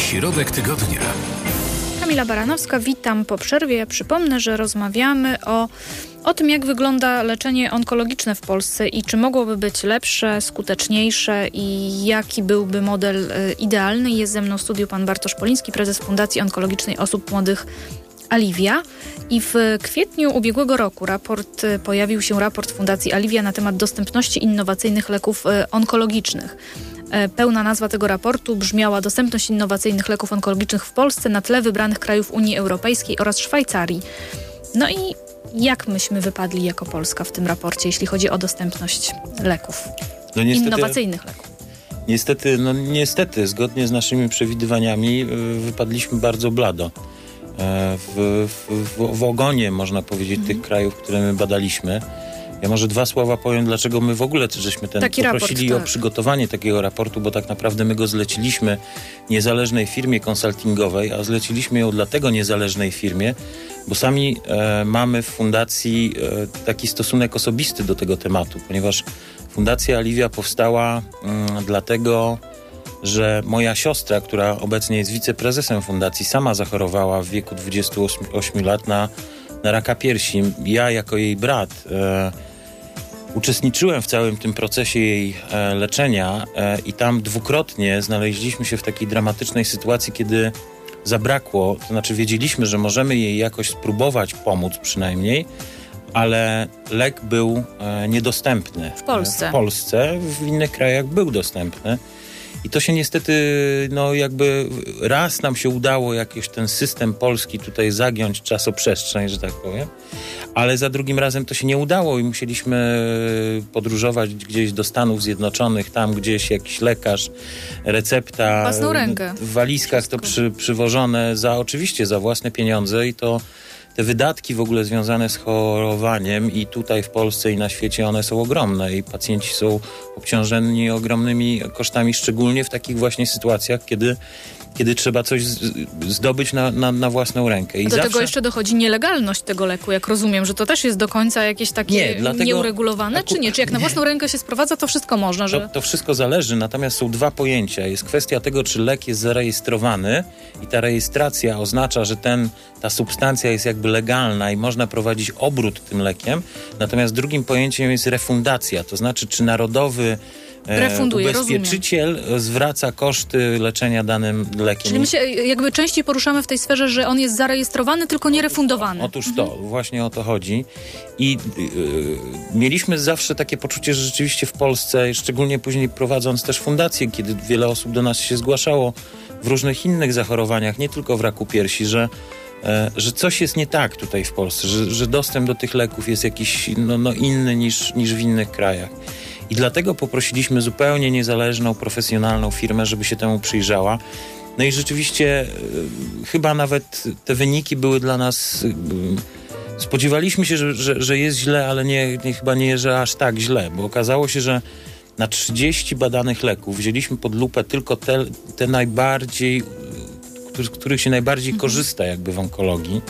Środek tygodnia. Kamila Baranowska, witam po przerwie. Ja przypomnę, że rozmawiamy o tym, jak wygląda leczenie onkologiczne w Polsce i czy mogłoby być lepsze, skuteczniejsze i jaki byłby model idealny. Jest ze mną w studiu pan Bartosz Poliński, prezes Fundacji Onkologicznej Osób Młodych Alivia. I w kwietniu ubiegłego roku pojawił się raport Fundacji Alivia na temat dostępności innowacyjnych leków onkologicznych. Pełna nazwa tego raportu brzmiała: Dostępność innowacyjnych leków onkologicznych w Polsce na tle wybranych krajów Unii Europejskiej oraz Szwajcarii. No i jak myśmy wypadli jako Polska w tym raporcie, jeśli chodzi o dostępność leków, innowacyjnych leków? Niestety, zgodnie z naszymi przewidywaniami wypadliśmy bardzo blado. W ogonie, można powiedzieć, tych krajów, które my badaliśmy. Ja może dwa słowa powiem, dlaczego my w ogóle żeśmy poprosili o przygotowanie takiego raportu, bo tak naprawdę my go zleciliśmy niezależnej firmie konsultingowej, a zleciliśmy ją dlatego niezależnej firmie, bo sami mamy w fundacji taki stosunek osobisty do tego tematu, ponieważ Fundacja Alivia powstała dlatego, że moja siostra, która obecnie jest wiceprezesem fundacji, sama zachorowała w wieku 28 lat na raka piersi. Ja jako jej brat uczestniczyłem w całym tym procesie jej leczenia i tam dwukrotnie znaleźliśmy się w takiej dramatycznej sytuacji, kiedy zabrakło, to znaczy wiedzieliśmy, że możemy jej jakoś spróbować pomóc przynajmniej, ale lek był niedostępny. W Polsce. W Polsce, w innych krajach był dostępny. I to się niestety, jakby raz nam się udało jakiś ten system polski tutaj zagiąć czasoprzestrzeń, że tak powiem, ale za drugim razem to się nie udało i musieliśmy podróżować gdzieś do Stanów Zjednoczonych, tam gdzieś jakiś lekarz, recepta, własną rękę. W walizkach to przywożone oczywiście za własne pieniądze i to te wydatki w ogóle związane z chorowaniem i tutaj w Polsce i na świecie one są ogromne i pacjenci są obciążeni ogromnymi kosztami, szczególnie w takich właśnie sytuacjach, kiedy trzeba coś zdobyć na własną rękę. I do tego jeszcze dochodzi nielegalność tego leku, jak rozumiem, że to też jest do końca jakieś takie nieuregulowane, czy nie? Czy jak na własną rękę się sprowadza, to wszystko można? To wszystko zależy, natomiast są dwa pojęcia. Jest kwestia tego, czy lek jest zarejestrowany i ta rejestracja oznacza, że ta substancja jest jakby legalna i można prowadzić obrót tym lekiem. Natomiast drugim pojęciem jest refundacja, to znaczy, czy narodowy ubezpieczyciel zwraca koszty leczenia danym lekiem. Czyli my się jakby częściej poruszamy w tej sferze, że on jest zarejestrowany, tylko nie refundowany. Otóż właśnie o to chodzi. I mieliśmy zawsze takie poczucie, że rzeczywiście w Polsce, szczególnie później prowadząc też fundację, kiedy wiele osób do nas się zgłaszało w różnych innych zachorowaniach, nie tylko w raku piersi, że coś jest nie tak tutaj w Polsce, że dostęp do tych leków jest jakiś inny niż w innych krajach. I dlatego poprosiliśmy zupełnie niezależną, profesjonalną firmę, żeby się temu przyjrzała. No i rzeczywiście chyba nawet te wyniki były dla nas... Spodziewaliśmy się, że jest źle, ale chyba nie, że aż tak źle, bo okazało się, że na 30 badanych leków wzięliśmy pod lupę tylko te najbardziej, z których się najbardziej korzysta jakby w onkologii.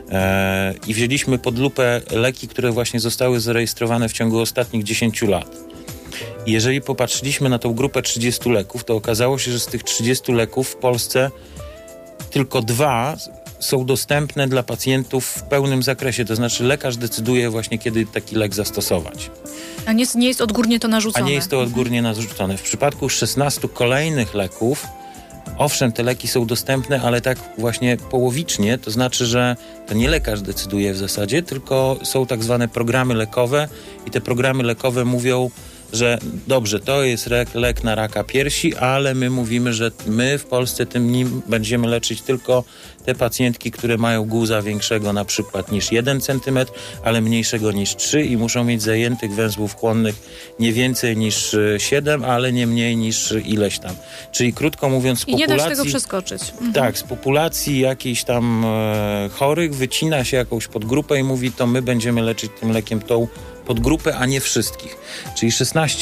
I wzięliśmy pod lupę leki, które właśnie zostały zarejestrowane w ciągu ostatnich 10 lat. I jeżeli popatrzyliśmy na tą grupę 30 leków, to okazało się, że z tych 30 leków w Polsce tylko 2 są dostępne dla pacjentów w pełnym zakresie. To znaczy lekarz decyduje właśnie, kiedy taki lek zastosować. A nie jest odgórnie to narzucone. A nie jest to odgórnie narzucone. W przypadku 16 kolejnych leków, owszem, te leki są dostępne, ale tak właśnie połowicznie, to znaczy, że to nie lekarz decyduje w zasadzie, tylko są tak zwane programy lekowe i te programy lekowe mówią, że dobrze, to jest lek na raka piersi, ale my mówimy, że my w Polsce nim będziemy leczyć tylko te pacjentki, które mają guza większego na przykład niż 1 cm, ale mniejszego niż 3 i muszą mieć zajętych węzłów chłonnych nie więcej niż 7, ale nie mniej niż ileś tam. Czyli krótko mówiąc, z populacji... I nie da się tego przeskoczyć. Tak, z populacji jakichś tam chorych wycina się jakąś podgrupę i mówi, to my będziemy leczyć tym lekiem tą podgrupę, a nie wszystkich. Czyli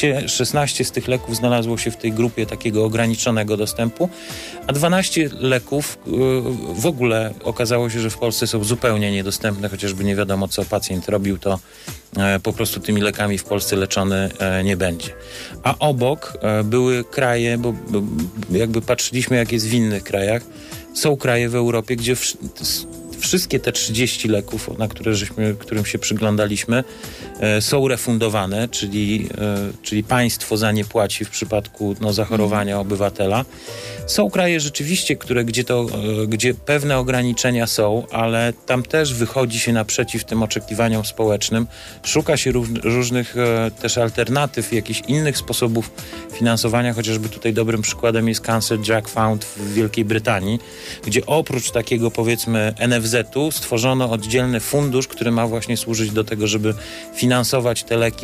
16 z tych leków znalazło się w tej grupie takiego ograniczonego dostępu, a 12 leków w ogóle okazało się, że w Polsce są zupełnie niedostępne, chociażby nie wiadomo, co pacjent robił, to po prostu tymi lekami w Polsce leczony nie będzie. A obok były kraje, bo jakby patrzyliśmy, jak jest w innych krajach, są kraje w Europie, gdzie wszystkie te 30 leków, którym się przyglądaliśmy, są refundowane, czyli państwo za nie płaci w przypadku zachorowania obywatela. Są kraje rzeczywiście, gdzie pewne ograniczenia są, ale tam też wychodzi się naprzeciw tym oczekiwaniom społecznym. Szuka się różnych też alternatyw, jakichś innych sposobów finansowania, chociażby tutaj dobrym przykładem jest Cancer Drug Fund w Wielkiej Brytanii, gdzie oprócz takiego, powiedzmy, NFZ-u stworzono oddzielny fundusz, który ma właśnie służyć do tego, żeby finansować te leki,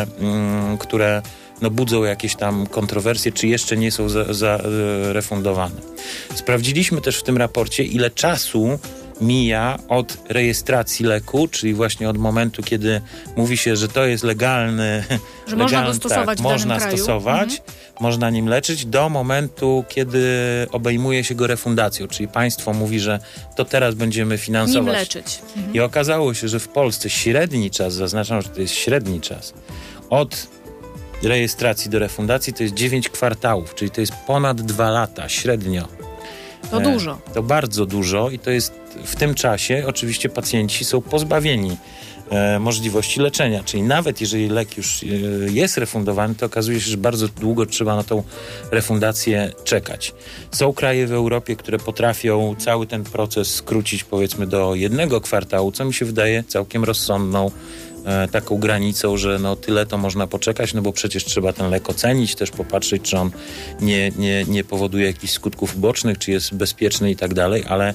które budzą jakieś tam kontrowersje, czy jeszcze nie są refundowane. Sprawdziliśmy też w tym raporcie, ile czasu mija od rejestracji leku, czyli właśnie od momentu, kiedy mówi się, że to jest legalny, że można go stosować w danym kraju. Można nim leczyć, do momentu, kiedy obejmuje się go refundacją, czyli państwo mówi, że to teraz będziemy finansować. Nim leczyć. I okazało się, że w Polsce średni czas, zaznaczam, że to jest średni czas, od rejestracji do refundacji to jest 9 kwartałów, czyli to jest ponad 2 lata średnio. To dużo. To bardzo dużo i to jest w tym czasie oczywiście pacjenci są pozbawieni możliwości leczenia, czyli nawet jeżeli lek już jest refundowany, to okazuje się, że bardzo długo trzeba na tą refundację czekać. Są kraje w Europie, które potrafią cały ten proces skrócić, powiedzmy, do 1 kwartału, co mi się wydaje całkiem rozsądną taką granicą, że tyle to można poczekać, bo przecież trzeba ten lek ocenić, też popatrzeć, czy on nie powoduje jakichś skutków ubocznych, czy jest bezpieczny i tak dalej, ale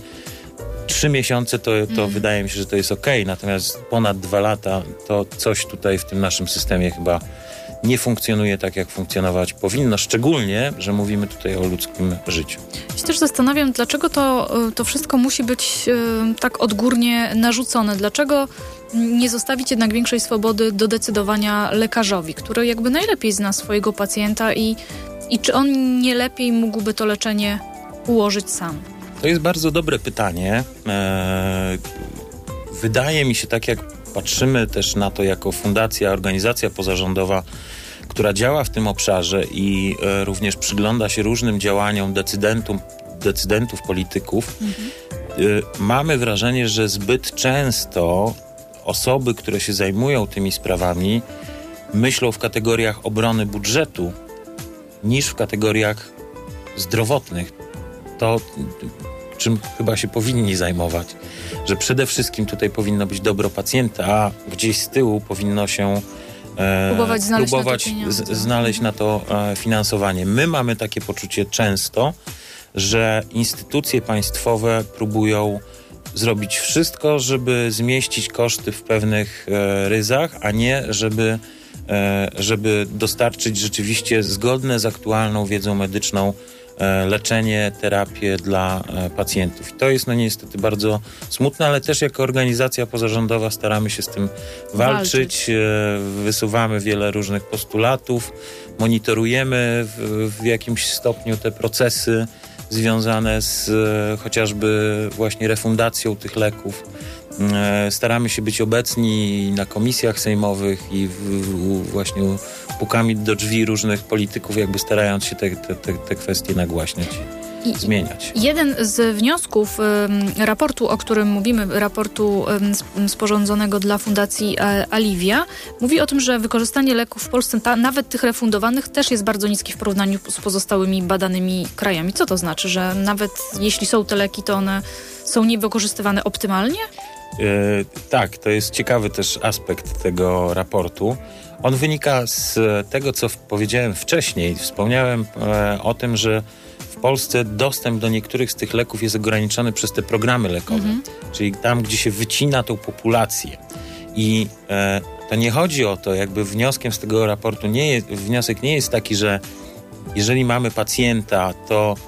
3 miesiące to wydaje mi się, że to jest okej, natomiast ponad 2 lata to coś tutaj w tym naszym systemie chyba nie funkcjonuje tak, jak funkcjonować powinno, szczególnie, że mówimy tutaj o ludzkim życiu. Ja się też zastanawiam, dlaczego to wszystko musi być tak odgórnie narzucone. Dlaczego nie zostawić jednak większej swobody do decydowania lekarzowi, który jakby najlepiej zna swojego pacjenta i czy on nie lepiej mógłby to leczenie ułożyć sam? To jest bardzo dobre pytanie. Wydaje mi się, tak jak patrzymy też na to jako fundacja, organizacja pozarządowa, która działa w tym obszarze i również przygląda się różnym działaniom decydentów, polityków, mamy wrażenie, że zbyt często osoby, które się zajmują tymi sprawami, myślą w kategoriach obrony budżetu niż w kategoriach zdrowotnych. To, czym chyba się powinni zajmować, że przede wszystkim tutaj powinno być dobro pacjenta, a gdzieś z tyłu powinno się próbować znaleźć na to finansowanie. My mamy takie poczucie często, że instytucje państwowe próbują zrobić wszystko, żeby zmieścić koszty w pewnych ryzach, a nie żeby dostarczyć rzeczywiście zgodne z aktualną wiedzą medyczną leczenie, terapię dla pacjentów. I to jest niestety bardzo smutne, ale też jako organizacja pozarządowa staramy się z tym walczyć. Wysuwamy wiele różnych postulatów, monitorujemy w jakimś stopniu te procesy związane z chociażby właśnie refundacją tych leków. Staramy się być obecni na komisjach sejmowych i właśnie pukami do drzwi różnych polityków, jakby starając się te kwestie nagłaśniać i zmieniać. Jeden z wniosków raportu, o którym mówimy, raportu sporządzonego dla Fundacji Alivia, mówi o tym, że wykorzystanie leków w Polsce, nawet tych refundowanych, też jest bardzo niskie w porównaniu z pozostałymi badanymi krajami. Co to znaczy, że nawet jeśli są te leki, to one są niewykorzystywane optymalnie? Tak, to jest ciekawy też aspekt tego raportu. On wynika z tego, co powiedziałem wcześniej. Wspomniałem o tym, że w Polsce dostęp do niektórych z tych leków jest ograniczony przez te programy lekowe, czyli tam, gdzie się wycina tą populację. I to nie chodzi o to, jakby wnioskiem z tego raportu wniosek nie jest taki, że jeżeli mamy pacjenta, to w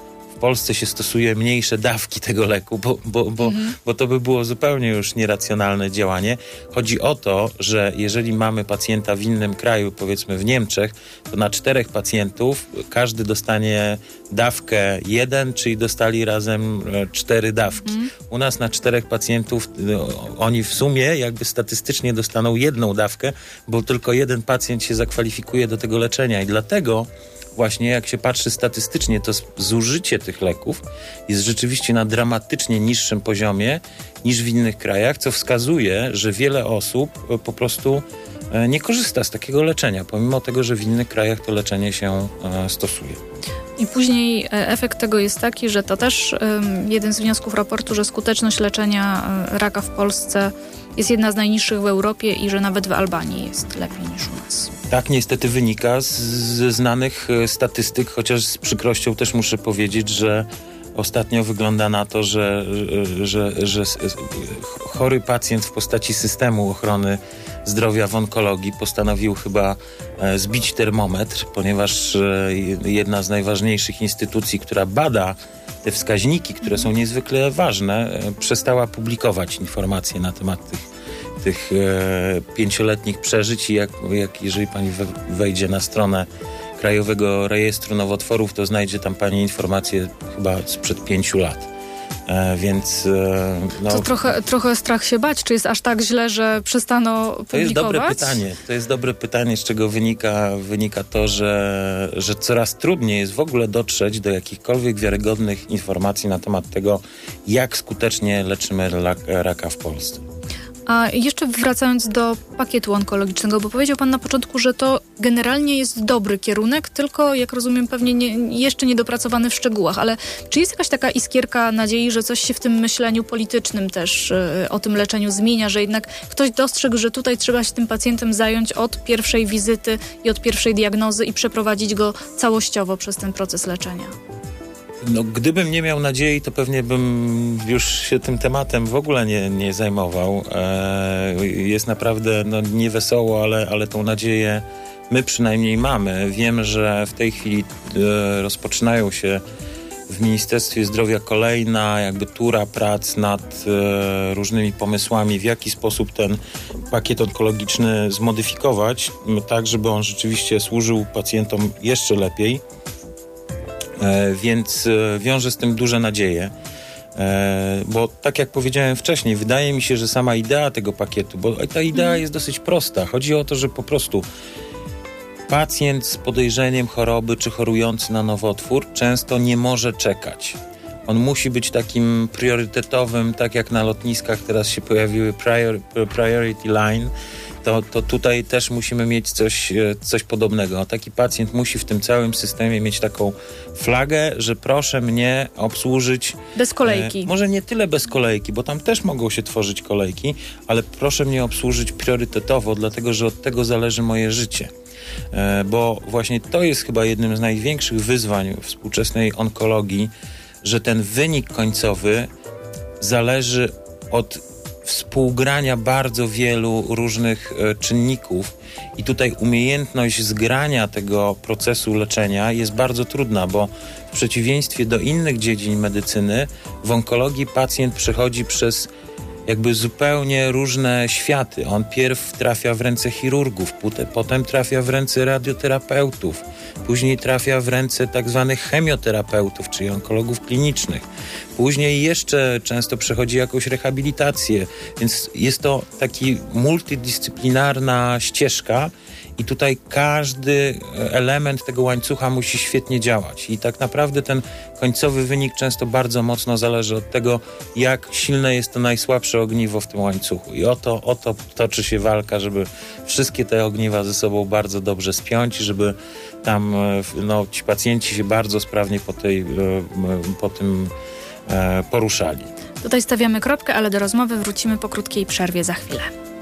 Polsce się stosuje mniejsze dawki tego leku, bo to by było zupełnie już nieracjonalne działanie. Chodzi o to, że jeżeli mamy pacjenta w innym kraju, powiedzmy w Niemczech, to na 4 pacjentów każdy dostanie dawkę 1, czyli dostali razem 4 dawki. U nas na 4 pacjentów oni w sumie jakby statystycznie dostaną 1 dawkę, bo tylko 1 pacjent się zakwalifikuje do tego leczenia i dlatego właśnie jak się patrzy statystycznie, to zużycie tych leków jest rzeczywiście na dramatycznie niższym poziomie niż w innych krajach, co wskazuje, że wiele osób po prostu nie korzysta z takiego leczenia, pomimo tego, że w innych krajach to leczenie się stosuje. I później efekt tego jest taki, że to też jeden z wniosków raportu, że skuteczność leczenia raka w Polsce jest jedna z najniższych w Europie i że nawet w Albanii jest lepiej niż u nas. Tak niestety wynika ze znanych statystyk, chociaż z przykrością też muszę powiedzieć, że ostatnio wygląda na to, że chory pacjent w postaci systemu ochrony zdrowia w onkologii postanowił chyba zbić termometr, ponieważ jedna z najważniejszych instytucji, która bada te wskaźniki, które są niezwykle ważne, przestała publikować informacje na temat tych 5-letnich przeżyć i jeżeli pani wejdzie na stronę Krajowego Rejestru Nowotworów, to znajdzie tam pani informacje chyba sprzed 5 lat. Więc to trochę strach się bać. Czy jest aż tak źle, że przestano publikować? To jest dobre pytanie, z czego wynika to, że coraz trudniej jest w ogóle dotrzeć do jakichkolwiek wiarygodnych informacji na temat tego, jak skutecznie leczymy raka w Polsce. A jeszcze wracając do pakietu onkologicznego, bo powiedział pan na początku, że to generalnie jest dobry kierunek, tylko jak rozumiem pewnie jeszcze niedopracowany w szczegółach, ale czy jest jakaś taka iskierka nadziei, że coś się w tym myśleniu politycznym też o tym leczeniu zmienia, że jednak ktoś dostrzegł, że tutaj trzeba się tym pacjentem zająć od pierwszej wizyty i od pierwszej diagnozy i przeprowadzić go całościowo przez ten proces leczenia? No, gdybym nie miał nadziei, to pewnie bym już się tym tematem w ogóle nie zajmował. Jest naprawdę niewesoło, ale tą nadzieję my przynajmniej mamy. Wiem, że w tej chwili rozpoczynają się w Ministerstwie Zdrowia kolejna jakby tura prac nad różnymi pomysłami, w jaki sposób ten pakiet onkologiczny zmodyfikować, tak żeby on rzeczywiście służył pacjentom jeszcze lepiej. Więc wiąże z tym duże nadzieje, bo tak jak powiedziałem wcześniej, wydaje mi się, że sama idea tego pakietu, bo ta idea jest dosyć prosta. Chodzi o to, że po prostu pacjent z podejrzeniem choroby czy chorujący na nowotwór często nie może czekać. On musi być takim priorytetowym, tak jak na lotniskach teraz się pojawiły priority line, to tutaj też musimy mieć coś podobnego. Taki pacjent musi w tym całym systemie mieć taką flagę, że proszę mnie obsłużyć... Bez kolejki. Może nie tyle bez kolejki, bo tam też mogą się tworzyć kolejki, ale proszę mnie obsłużyć priorytetowo, dlatego że od tego zależy moje życie. Bo właśnie to jest chyba jednym z największych wyzwań współczesnej onkologii, że ten wynik końcowy zależy od współgrania bardzo wielu różnych czynników i tutaj umiejętność zgrania tego procesu leczenia jest bardzo trudna, bo w przeciwieństwie do innych dziedzin medycyny w onkologii pacjent przechodzi przez jakby zupełnie różne światy. On pierw trafia w ręce chirurgów, potem trafia w ręce radioterapeutów, później trafia w ręce tak zwanych chemioterapeutów, czyli onkologów klinicznych. Później jeszcze często przechodzi jakąś rehabilitację, więc jest to taki multidyscyplinarna ścieżka i tutaj każdy element tego łańcucha musi świetnie działać. I tak naprawdę ten końcowy wynik często bardzo mocno zależy od tego, jak silne jest to najsłabsze ogniwo w tym łańcuchu. I o to toczy się walka, żeby wszystkie te ogniwa ze sobą bardzo dobrze spiąć i żeby tam ci pacjenci się bardzo sprawnie po tym poruszali. Tutaj stawiamy kropkę, ale do rozmowy wrócimy po krótkiej przerwie za chwilę.